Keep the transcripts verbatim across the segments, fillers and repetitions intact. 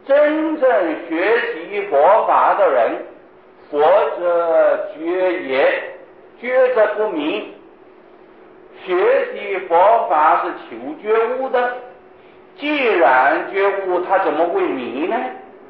真正学习佛法的人，佛者觉也，觉者不迷。学习佛法是求觉悟的，既然觉悟，他怎么会迷呢？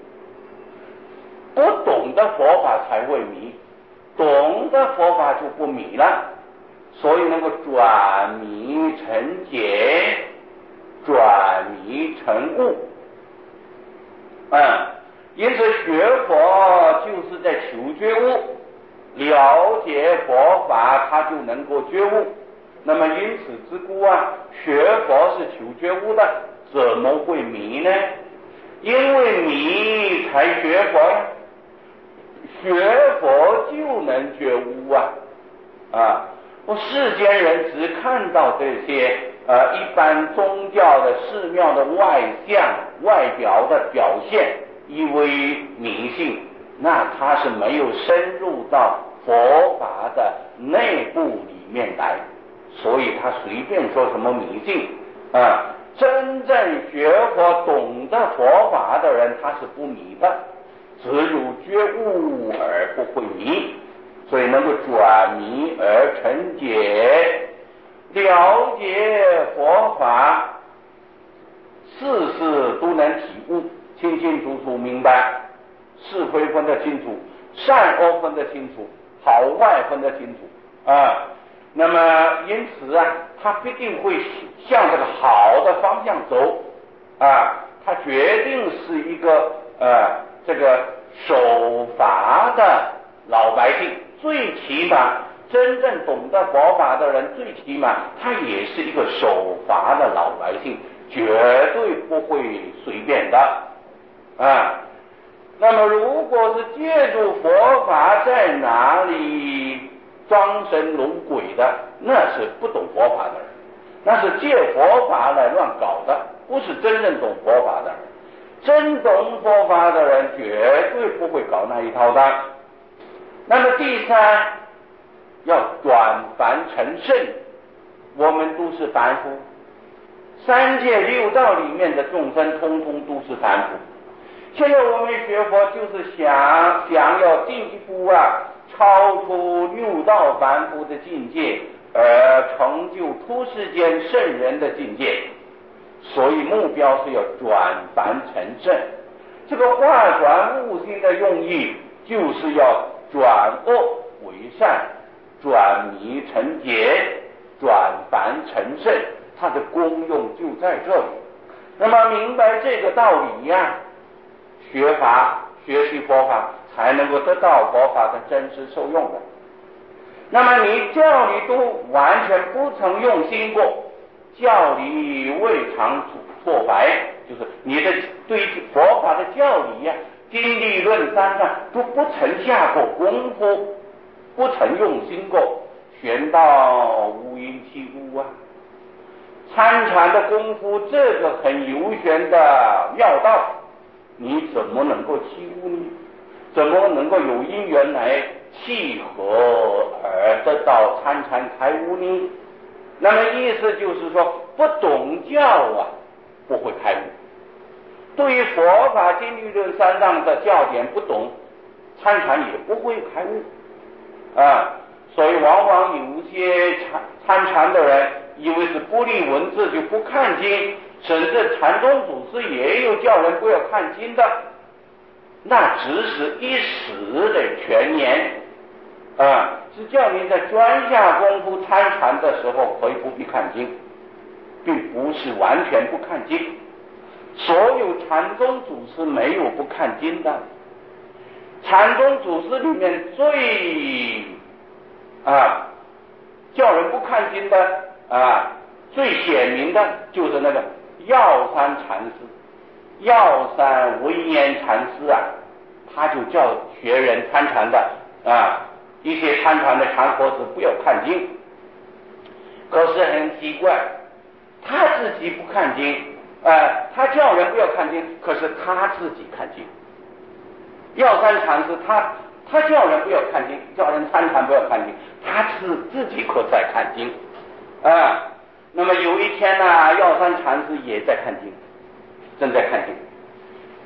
不懂得佛法才会迷，懂得佛法就不迷了，所以能够转迷成解，转迷成悟。嗯，因此学佛就是在求觉悟，了解佛法他就能够觉悟。那么因此之故啊，学佛是求觉悟的，怎么会迷呢？因为迷才学佛呀，学佛就能觉悟啊！啊，我世间人只看到这些呃一般宗教的寺庙的外相、外表的表现，以为迷信，那他是没有深入到佛法的内部里面来，所以他随便说什么迷信啊。真正学佛懂得佛法的人，他是不迷的，只有觉悟而不会迷，所以能够转迷而成解，了解佛法，事事都能体悟，清清楚楚明白，是非分得清楚，善恶分得清楚，好坏分得清楚啊。那么因此啊，他必定会向这个好的方向走啊，他决定是一个呃这个守法的老百姓，最起码真正懂得佛法的人，最起码他也是一个守法的老百姓，绝对不会随便的啊。那么如果是借助佛法在哪里装神弄鬼的，那是不懂佛法的人，那是借佛法来乱搞的，不是真正懂佛法的人。真懂佛法的人绝对不会搞那一套的。那么第三，要转凡成圣。我们都是凡夫，三界六道里面的众生通通都是凡夫。现在我们学佛就是想想要进一步啊，超出六道凡夫的境界，而成就出世间圣人的境界，所以目标是要转凡成圣。这个化转悟心的用意，就是要转恶为善，转迷成解，转凡成圣，它的功用就在这里。那么明白这个道理呀、啊，学法学习佛法才能够得到佛法的真实受用的。那么你教理都完全不曾用心过，教理未尝错白，就是你的对佛法的教理呀、啊、经理论三藏都不曾下过功夫，不曾用心过，玄道无因其无啊。参禅的功夫，这个很幽玄的妙道，你怎么能够契悟呢？怎么能够有因缘来契合而得到参禅开悟呢？那么意思就是说，不懂教啊，不会开悟。对于佛法经律论三藏的教典不懂，参禅也不会开悟啊。所以往往有些参参禅的人以为是不立文字就不看经，甚至禅宗祖师也有叫人不要看经的，那只是一时的权言啊，是叫你在专下功夫参禅的时候可以不必看经，并不是完全不看经。所有禅宗祖师没有不看经的，禅宗祖师里面最啊叫人不看经的啊最显明的就是那个药山禅师。药山文言禅师啊，他就叫学人参禅的啊，一些参禅的禅佛子不要看经。可是很奇怪，他自己不看经，呃，他叫人不要看经，可是他自己看经。药山禅师他他叫人不要看经，叫人参禅不要看经，他是自己可在看经啊。那么有一天呢，药山禅师也在看经，正在看经。他在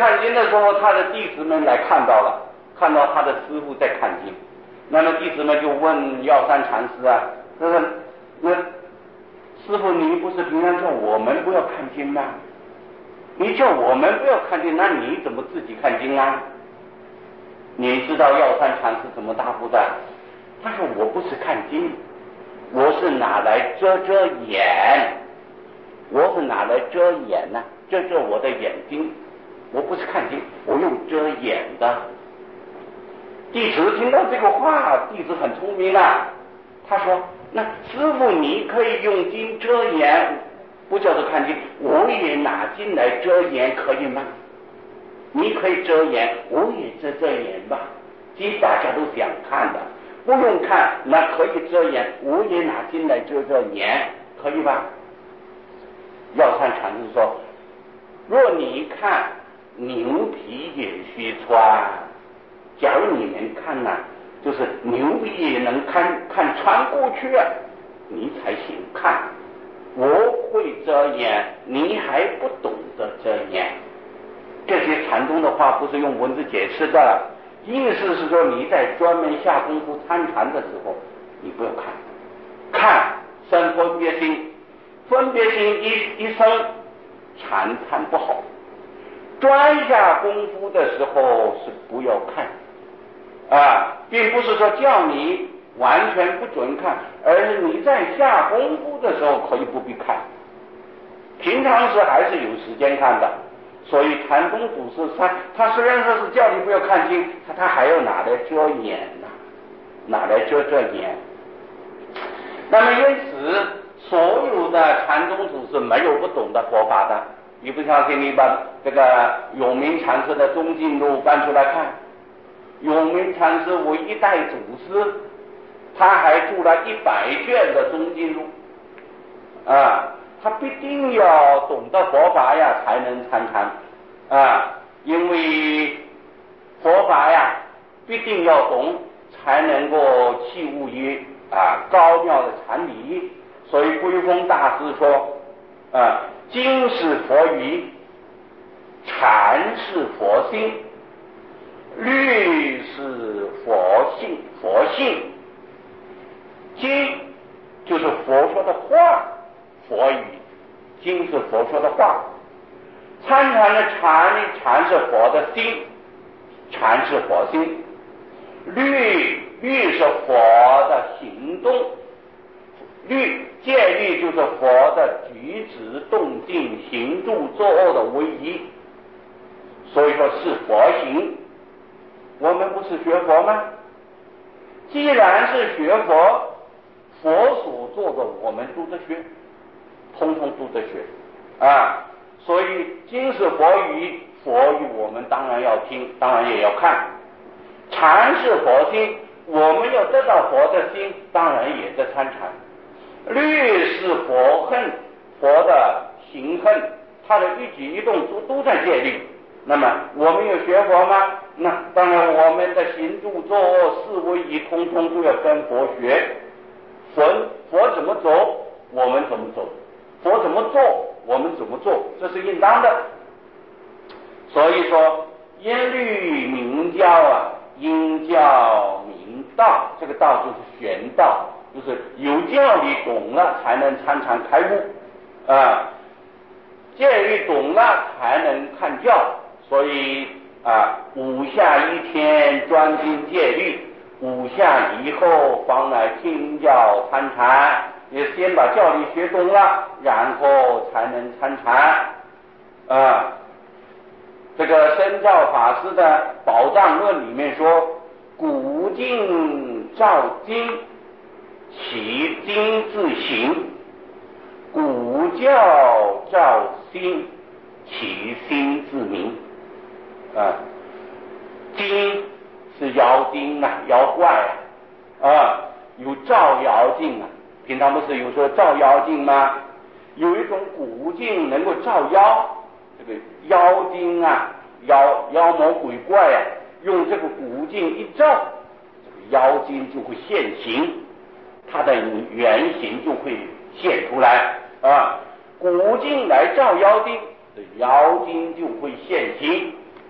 看经的时候，他的弟子们来看到了，看到他的师父在看经，那么弟子们就问药山禅师啊，那个那师父，你不是平常叫我们不要看经吗？你叫我们不要看经，那你怎么自己看经啊？你知道药山禅师怎么答复的？他说我不是看经，我是拿来遮遮眼，我是拿来遮眼呢、啊，遮遮我的眼睛，我不是看经，我用遮眼的。弟子听到这个话，弟子很聪明啊，他说那师父你可以用经遮眼，不叫做看经，我也拿经来遮眼，可以吗？你可以遮眼，我也遮遮眼吧，经大家都想看的，不用看，那可以遮眼，我也拿经来遮遮眼，可以吧？药山禅师说，若你看牛皮也须穿，假如你能看呢、啊，就是牛皮也能看看穿过去、啊，你才行看。我会遮眼，你还不懂得遮眼。这些禅宗的话不是用文字解释的，意思是说你在专门下功夫参禅的时候，你不要看，看生分别心，分别心一一生，禅参不好。专下功夫的时候是不要看啊，并不是说叫你完全不准看，而是你在下功夫的时候可以不必看，平常时还是有时间看的。所以禅宗祖师他他虽然说是叫你不要看经，他他还要拿来遮眼呐、啊，拿来遮遮眼。那么因此，所有的禅宗祖师没有不懂得佛法的。你不相信，你把这个永明禅师的中进录搬出来看，永明禅师为一代祖师，他还著了一百卷的中进录啊。他必定要懂得佛法呀，才能参禅啊！因为佛法呀，必定要懂，才能够器悟于啊高妙的禅理。所以归峰大师说啊，经是佛语，禅是佛心，律是佛性，佛性。经就是佛说的话。佛语，经是佛说的话，参禅的禅，禅是佛的心，禅是佛心，律律是佛的行动，律戒律就是佛的举止动静行住坐卧的唯一，所以说是佛行。我们不是学佛吗？既然是学佛，佛所做的我们都得学，通通都得学啊！所以经是佛语，佛语我们当然要听，当然也要看。禅是佛心，我们要得到佛的心，当然也得参禅。律是佛恨，佛的行恨，他的一举一动都都在戒律。那么我们有学佛吗？那当然，我们的行住坐卧四威仪，通通都要跟佛学。佛佛怎么走，我们怎么走。佛怎么做，我们怎么做，这是应当的。所以说，因律明教啊，因教明道，这个道就是玄道，就是有教理懂了，才能参禅开悟啊。戒律懂了，才能看教。所以啊，五下一天专精戒律，五下以后方来听教参禅。也先把教理学懂了，然后才能参禅啊。这个深照法师的《宝藏论》里面说，古今照经，其经自行；古教照心，其心自明。啊，经是妖精啊，妖怪啊，啊，有照妖镜啊。平常不是有说照妖镜吗？有一种古镜能够照妖，这个妖精啊，妖妖魔鬼怪啊，用这个古镜一照，这个妖精就会现形，它的原形就会现出来啊。古镜来照妖精，这妖精就会现形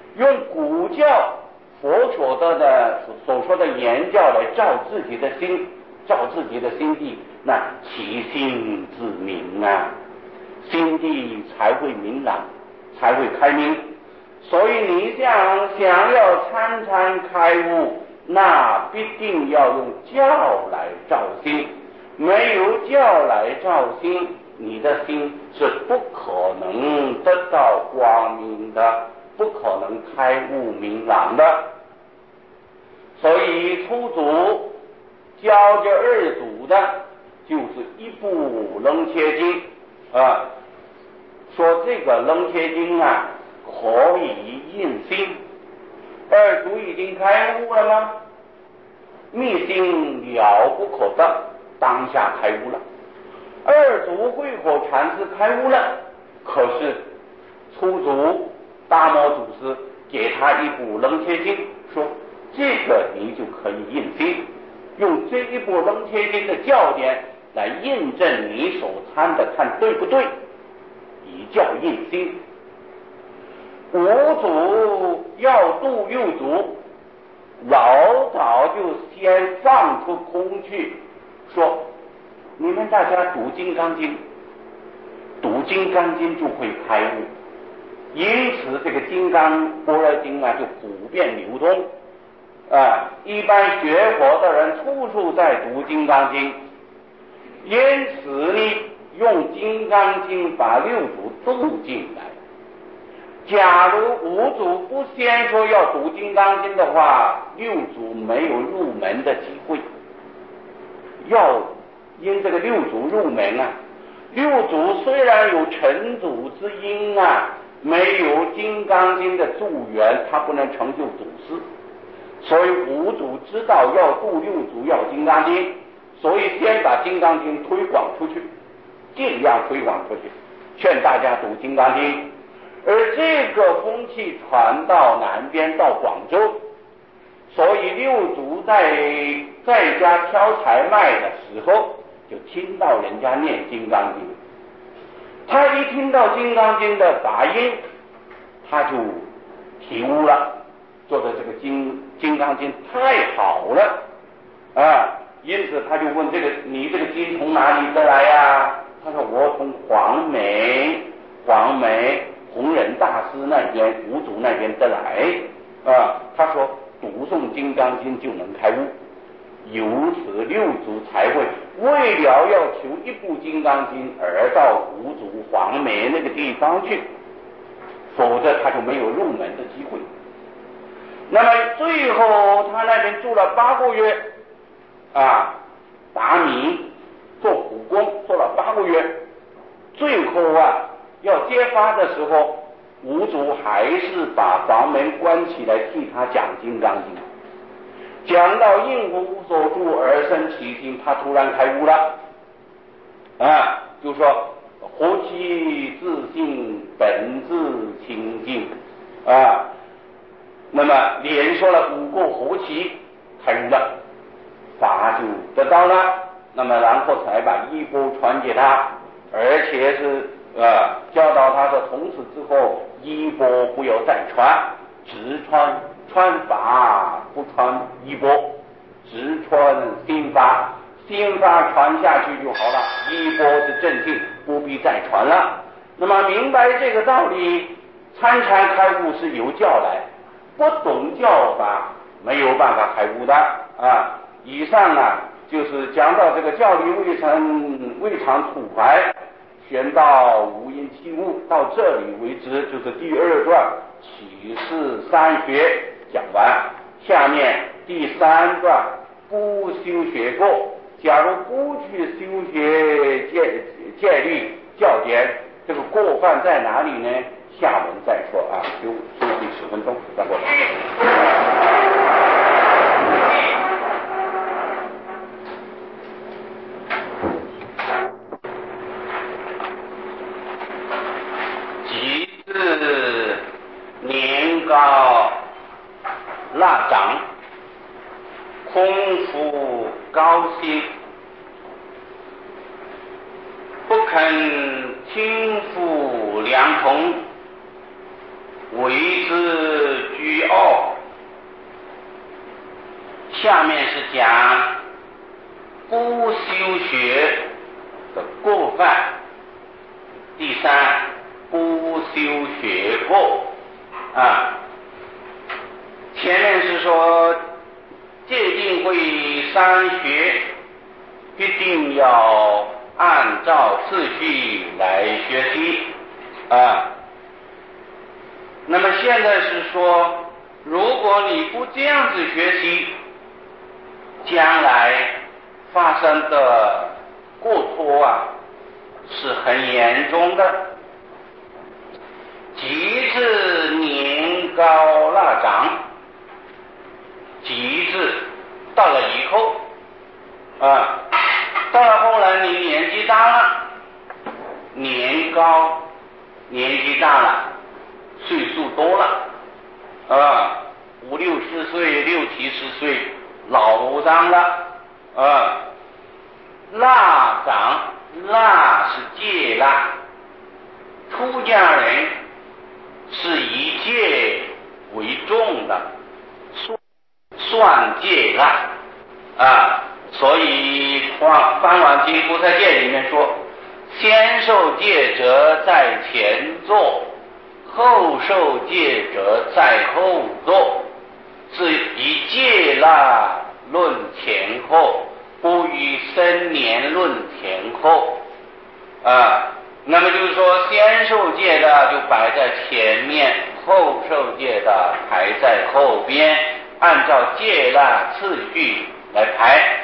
用古教佛所的的所说的言教来照自己的心，照自己的心地，那其心自明啊，心地才会明朗，才会开明。所以你想想要参参开悟，那必定要用教来照心，没有教来照心，你的心是不可能得到光明的，不可能开悟明朗的。所以初祖教这二祖的就是一部楞伽经啊，说这个楞伽经啊可以印心。二祖已经开悟了吗？密心了不可得，当下开悟了。二祖慧可禅师开悟了，可是初祖大摩祖师给他一部楞伽经，说这个你就可以印心，用这一部楞伽经的教典来印证你所参的，看对不对，以教印心。五祖要度六祖，老早就先放出空去，说你们大家读《金刚经》，读《金刚经》就会开悟。因此这个《金刚般若经》啊就普遍流通啊，一般学佛的人处处在读《金刚经》，因此呢用《金刚经》把六祖度进来。假如五祖不先说要读《金刚经》的话，六祖没有入门的机会。要因这个六祖入门啊，六祖虽然有成祖之因啊，没有《金刚经》的助缘，他不能成就祖师。所以五祖知道要度六祖要《金刚经》，所以先把《金刚经》推广出去，尽量推广出去，劝大家读《金刚经》。而这个风气传到南边，到广州，所以六祖在在家挑柴卖的时候，就听到人家念《金刚经》，他一听到《金刚经》的法音，他就体悟了，觉得这个金金刚经太好了啊，因此他就问这个你这个经从哪里得来呀？他说我从黄梅黄梅弘忍大师那边五祖那边得来啊。他说读诵金刚经就能开悟，由此六祖才会为了要求一部金刚经而到五祖黄梅那个地方去，否则他就没有入门的机会。那么最后他那边住了八个月啊，打米做苦工做了八个月，最后啊要揭发的时候，五祖还是把房门关起来替他讲金刚经，讲到应无所住而生其心，他突然开悟了啊，就说何其自信本自清净啊，那么连说了五个何其，开悟了，法就得到了。那么然后才把衣钵传给他，而且是呃教导他说从此之后衣钵不要再传，只穿穿法不穿衣钵，只穿心法，心法传下去就好了，衣钵是正信，不必再传了。那么明白这个道理，参禅开悟是由教来，不懂教法没有办法开悟的啊。以上啊就是讲到这个教理未曾未尝土怀，玄道无因起悟，到这里为止，就是第二段启示三学讲完。下面第三段不修学过，假如不去修学戒戒律教典，这个过犯在哪里呢？下文再说啊，休休息十分钟，再过来。即是年高腊长，空腹高兴，不肯轻负良童，为之下面是讲不修学的过犯，第三不修学过啊。前面是说戒定慧三学一定要按照次序来学习啊。那么现在是说，如果你不这样子学习，将来发生的过错啊是很严重的。即至年高腊长，即至到了以后啊，到了后来你年纪大了，年高年纪大了，岁数多了啊，五六十岁六七十岁老张了啊。腊长，腊是戒腊，出家人是以戒为重的，算算戒腊啊。所以《梵网经菩萨戒》里面说，先受戒者在前座，后受戒者在后座，是以戒腊论前后，不以生年论前后啊。那么就是说，先受戒的就摆在前面，后受戒的排在后边，按照戒腊次序来排。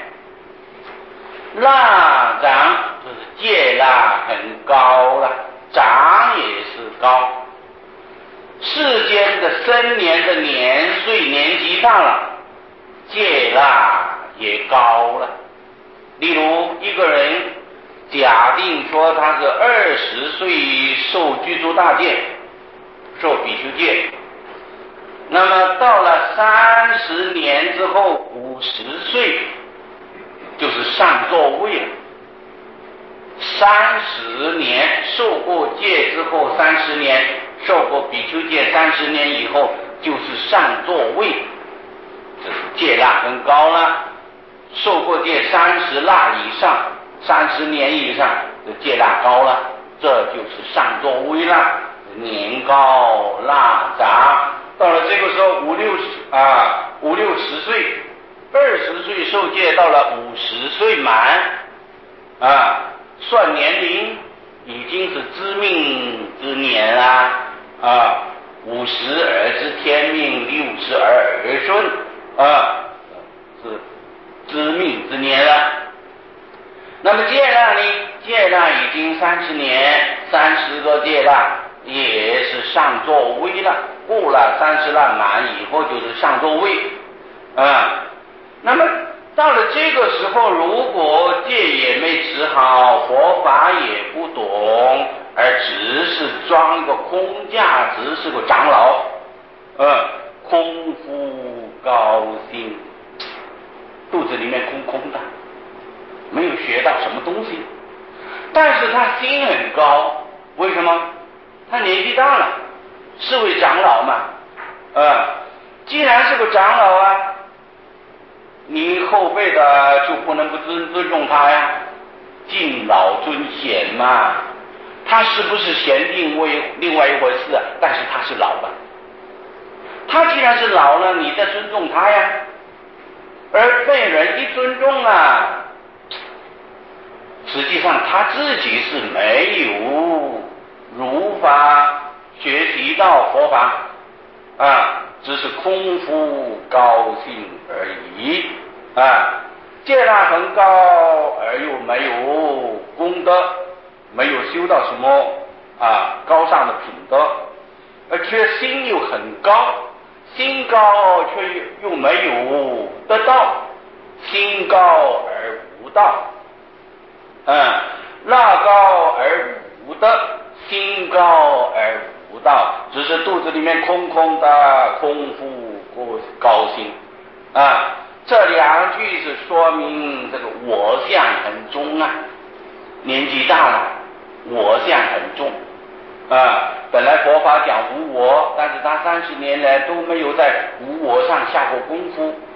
腊长就是戒腊很高了，长也是高。世间的生年的年岁年纪大了，戒腊也高了。例如一个人假定说他是二十岁受具足大戒，受比丘戒，那么到了三十年之后，五十岁就是上座位了。三十年受过戒之后，三十年受过比丘戒，三十年以后就是上座位，这是戒腊很高了。受过戒三十腊以上，三十年以上的戒腊高了，这就是上座位了。年高腊长，到了这个时候五六十啊五六十岁，二十岁受戒，到了五十岁满啊，算年龄已经是知命之年啦啊，五十而知天命，六十而耳顺啊，是知命之年了。那么戒腊呢？戒腊已经三十年，三十个戒腊也是上座位了。过了三十腊满以后就是上座位啊。那么到了这个时候，如果戒也没持好，佛法也不懂，而只是装一个空架，只是个长老，呃，空腹高兴，肚子里面空空的，没有学到什么东西，但是他心很高。为什么？他年纪大了，是位长老嘛，呃，既然是个长老啊，你后辈的就不能不尊尊重他呀，敬老尊贤嘛。他是不是贤定为另外一回事啊，但是他是老了，他既然是老了，你在尊重他呀。而被人一尊重啊，实际上他自己是没有如法学习到佛法啊，只是空腹高兴而已啊。戒腊很高，而又没有功德，没有修到什么啊高尚的品德，而且心又很高，心高却又没有得道，心高而无道，嗯，腊高而无德，心高而无道，只是肚子里面空空的，空腹高兴啊。这两句是说明这个我相很重啊，年纪大了，我相很重啊。本来佛法讲无我，但是他三十年来都没有在无我上下过功夫，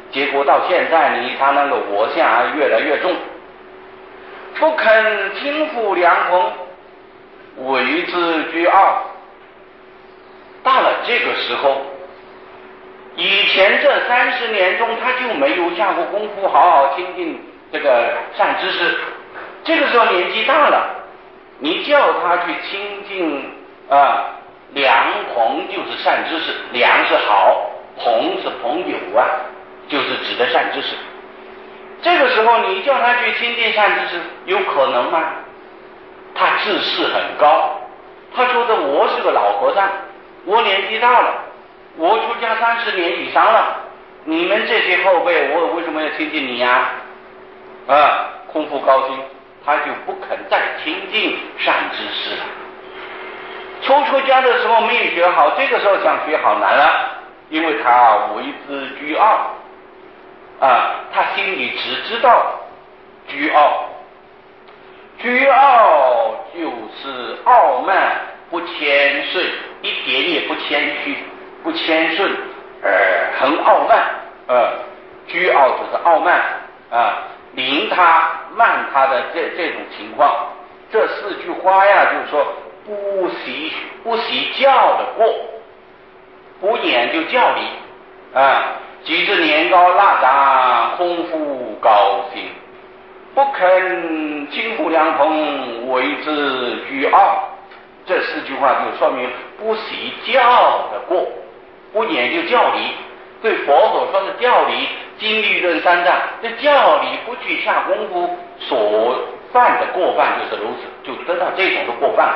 结果到现在你他那个我相越来越重，不肯轻浮良朋，为之倨傲。到了这个时候，以前这三十年中他就没有下过功夫好好亲近这个善知识，这个时候年纪大了，你叫他去亲近啊良朋，就是善知识，良是好，朋是朋友啊，就是指的善知识。这个时候你叫他去亲近善知识，有可能吗？他自视很高，他说的我是个老和尚，我年纪大了，我出家三十年以上了，你们这些后辈我为什么要亲近你呀？啊，空腹高兴，他就不肯再亲近善知识了。初出家的时候没有学好，这个时候想学好难了，因为他为之倨傲啊，他心里只知道倨傲，倨傲就是傲慢不谦顺，一点也不谦虚不谦顺，呃，很傲慢，呃，倨傲就是傲慢啊，凌他慢他的这这种情况。这四句话呀，就是说不习不习教的过，不言就教理啊，即至年高腊长，空腹高兴，不肯轻浮良朋，为之倨傲。这四句话就说明不习教的过，不研究教理。对佛所说的教理，经律论三藏，这教理不去下功夫所犯的过犯就是如此，就得到这种的过犯。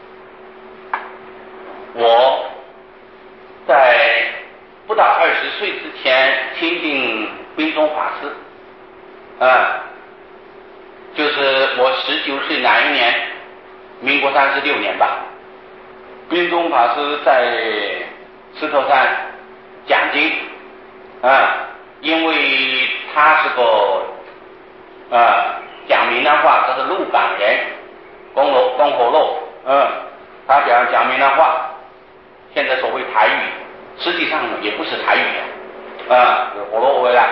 我在不到二十岁之前亲近宾宗法师啊，就是我十九岁哪一年，民国三十六年吧。宾宗法师在石头山讲经啊，因为他是个啊讲闽南话，他是鹿港人，公罗公河路，嗯，他讲讲闽南话，现在所谓台语，实际上也不是台语的啊，是河洛话啦。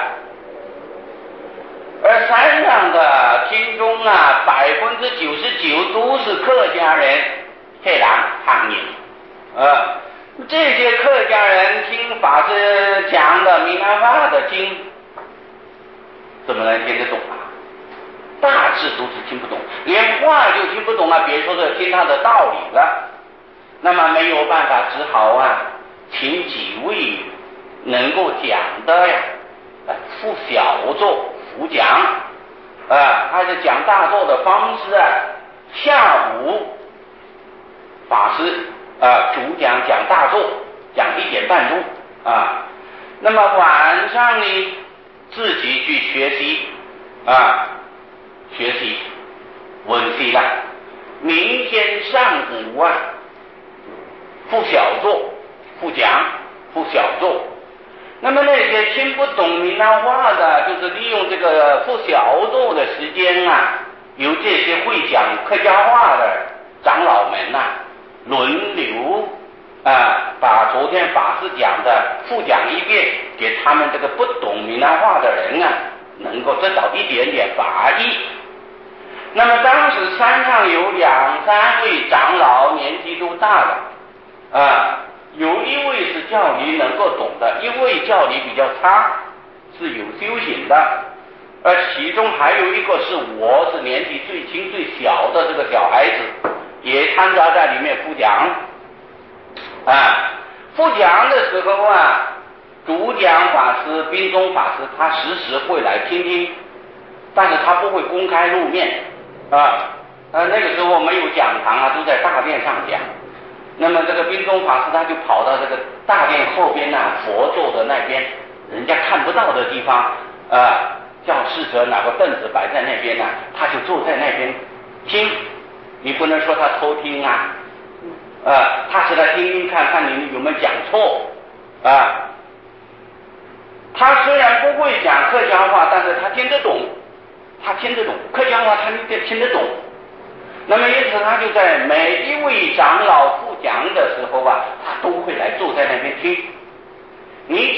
而山上的听众啊，百分之九十九都是客家人，黑狼行业啊，这些客家人听法师讲的闽南话的经，怎么能听得懂啊？大致都是听不懂，连话就听不懂了，别说是听他的道理了。那么没有办法，只好啊，请几位能够讲的呀，副小座辅讲啊，他是讲大座的方式啊，下午法师啊主讲讲大座，讲一点半钟啊，那么晚上呢自己去学习啊，学习温习了。明天上午啊，副小座副讲副小座。那么那些听不懂闽南话的，就是利用这个副小座的时间啊，由这些会讲客家话的长老们呐、啊，轮流啊，把昨天法师讲的复讲一遍，给他们这个不懂闽南话的人啊，能够得到一点点法益。那么当时山上有两三位长老，年纪都大了啊。有一位是教理能够懂的，一位教理比较差，是有修行的，而其中还有一个是我是年纪最轻最小的这个小孩子，也参加在里面复讲啊。复讲的时候啊，主讲法师宾宗法师他时时会来听听，但是他不会公开露面啊。呃那个时候没有讲堂啊，都在大殿上讲。那么这个宾宗法师他就跑到这个大殿后边呐、啊，佛座的那边，人家看不到的地方啊，叫侍者拿个凳子摆在那边呐、啊，他就坐在那边听。你不能说他偷听啊，啊，他是来听听看看你有没有讲错啊。他虽然不会讲客家话，但是他听得懂，他听得懂客家话，他听得懂。那么因此他就在每一位长老复讲的时候啊，他都会来坐在那边听。你讲一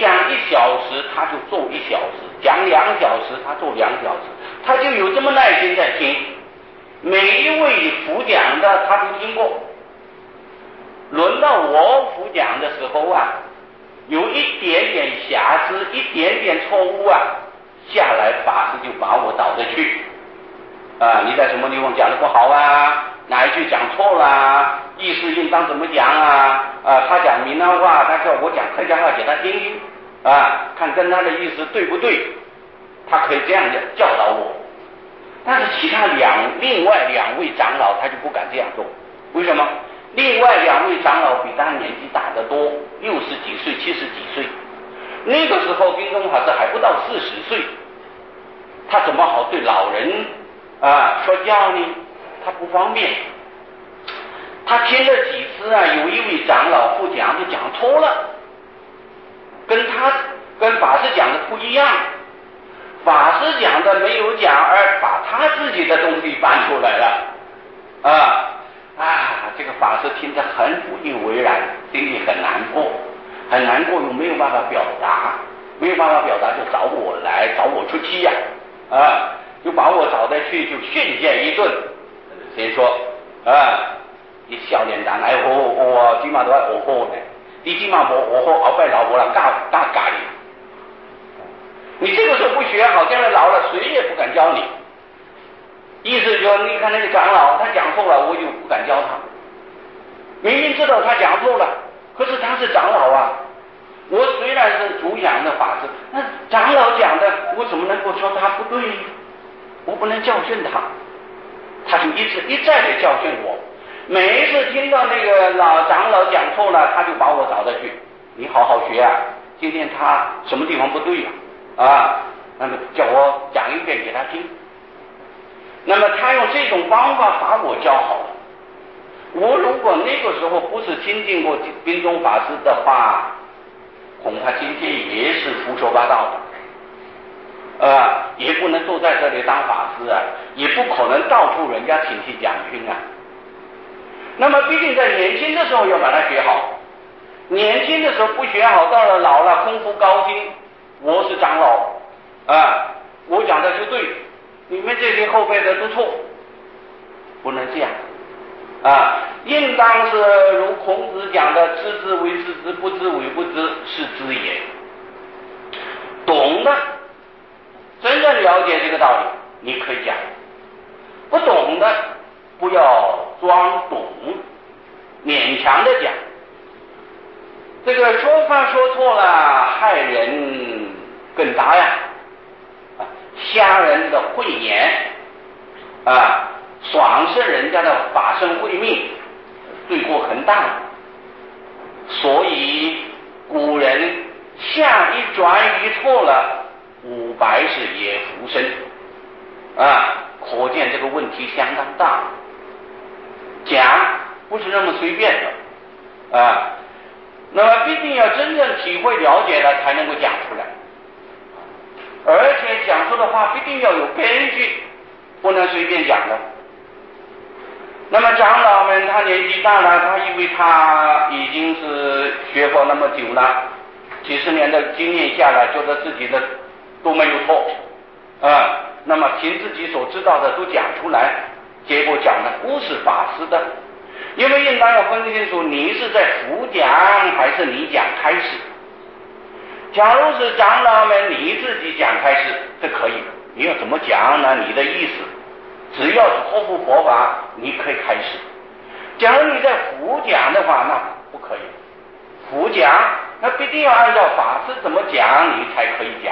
小时他就做一小时，讲两小时他做两小时，他就有这么耐心在听，每一位辅讲的他都听过。轮到我辅讲的时候啊，有一点点瑕疵，一点点错误啊，下来法师就把我找着去啊，你在什么地方讲的不好啊，哪一句讲错啦，意思应当怎么讲啊？啊，他讲闽南话，他叫我讲客家话给他听听啊，看跟他的意思对不对，他可以这样教导我。但是其他两另外两位长老他就不敢这样做，为什么？另外两位长老比他年纪大得多，六十几岁、七十几岁，那个时候宾中法师还不到四十岁，他怎么好对老人啊说教呢？他不方便。他听了几次啊，有一位长老副讲就讲错了，跟他跟法师讲的不一样，法师讲的没有讲，而把他自己的东西搬出来了啊啊！这个法师听着很不以为然，心里很难过，很难过又没有办法表达，没有办法表达就找我来，找我出气呀 啊, 啊，就把我找带去就训诫一顿。先说啊，你少年人爱好我起码都爱学好呢，你起码无学好，后摆老无人教教教你。你这个时候不学好，将来老了谁也不敢教你。意思就是你看那个长老他讲错了，我就不敢教他。明明知道他讲错了，可是他是长老啊，我虽然是主讲的法师，那长老讲的我怎么能够说他不对？我不能教训他。他就一直一再的教训我，每一次听到那个老长老讲错了，他就把我找着去，你好好学啊，今天他什么地方不对呀 啊, 啊那么叫我讲一遍给他听。那么他用这种方法把我教好了。我如果那个时候不是亲近过宾中法师的话，恐怕今天也是胡说八道的。呃，也不能坐在这里当法师啊，也不可能到处人家请去讲经啊。那么毕竟在年轻的时候要把它学好，年轻的时候不学好，到了老了功夫高兴，我是长老啊，我讲的就对，你们这些后辈的都错，不能这样啊，应当是如孔子讲的，知之为知之，不知为不知，是知也。懂的真正了解这个道理，你可以讲；不懂的，不要装懂，勉强的讲。这个说法说错了，害人更大呀！啊，瞎人的慧眼啊，爽是人家的法身慧命，罪过很大。所以古人下一转语错了，五百世也浮生啊，可见这个问题相当大。讲不是那么随便的啊，那么必定要真正体会了解了才能够讲出来，而且讲出的话必定要有根据，不能随便讲的。那么长老们他年纪大了，他因为他已经是学佛那么久了，几十年的经验下来，觉得自己的都没有错啊，那么凭自己所知道的都讲出来，结果讲的不是法师的。因为应当要分清楚，你是在辅讲还是你讲开示。假如是长老们你自己讲开示，这可以，你要怎么讲呢？你的意思只要是合乎佛法，你可以开示。假如你在辅讲的话，那不可以。辅讲那必定要按照法师怎么讲，你才可以讲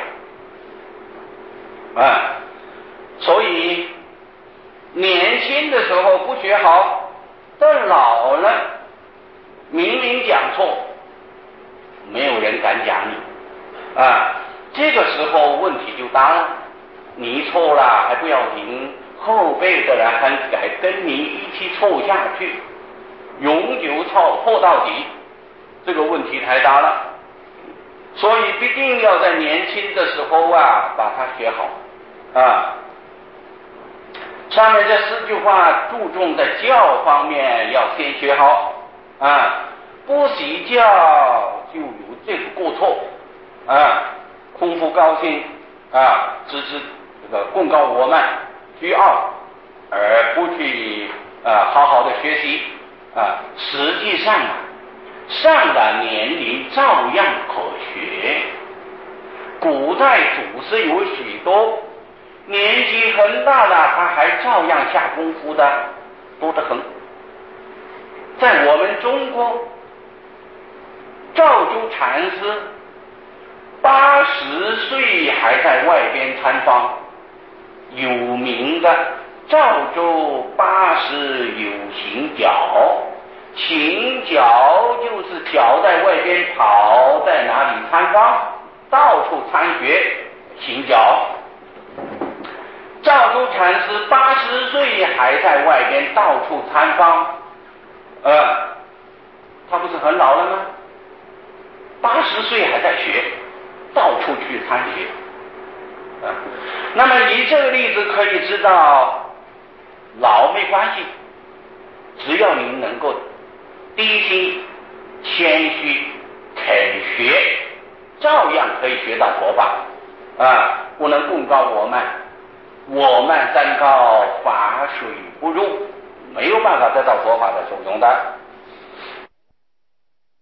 啊。所以年轻的时候不学好，到老了明明讲错，没有人敢讲你啊，这个时候问题就大了。你错了还不要紧，后辈的人还敢跟你一起错下去，永久错错到底，这个问题太大了。所以必定要在年轻的时候啊把它学好啊。上面这四句话注重在教方面要先学好啊，不习教就有这个过错啊，空腹高兴啊，只是这个功高我慢、倨傲，而不去啊好好的学习啊，实际上啊，上了年龄照样可学。古代祖师有许多年纪很大了，他还照样下功夫的，多得很。在我们中国，赵州禅师八十岁还在外边参方，有名的赵州八十有行脚，行脚就是脚在外边跑，在哪里参方，到处参学行脚。赵州禅师八十岁还在外边到处参方，呃，他不是很老了吗？八十岁还在学，到处去参学。啊，那么以这个例子可以知道，老没关系，只要你能够低心、谦虚、肯学，照样可以学到佛法。啊，不能功高我慢，我慢三高，法水不入，没有办法得到佛法的作用的。